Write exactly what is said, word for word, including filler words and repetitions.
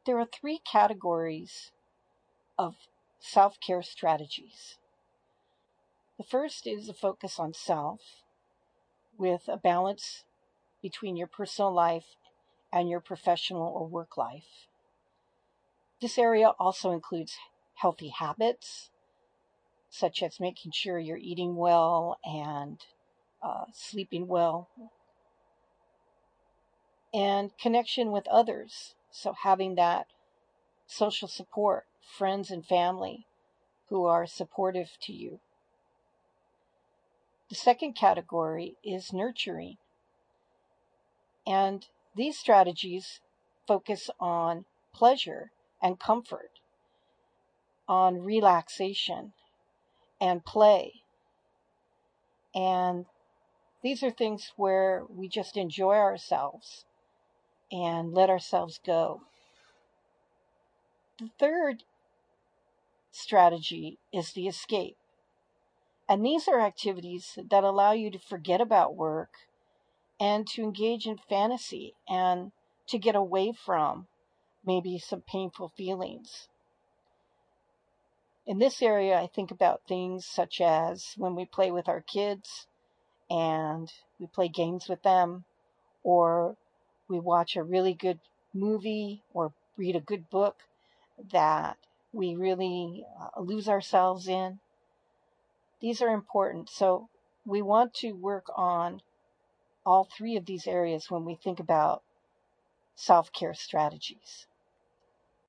there are three categories of self-care strategies. The first is a focus on self with a balance between your personal life and your professional or work life. This area also includes healthy habits, such as making sure you're eating well and uh, sleeping well, and connection with others. So having that social support, friends and family who are supportive to you. The second category is nurturing. And these strategies focus on pleasure and comfort, on relaxation and play. And these are things where we just enjoy ourselves and let ourselves go. The third strategy is the escape. And these are activities that allow you to forget about work and to engage in fantasy and to get away from maybe some painful feelings. In this area, I think about things such as when we play with our kids and we play games with them, or we watch a really good movie or read a good book that we really uh, lose ourselves in. These are important. So we want to work on all three of these areas when we think about self-care strategies.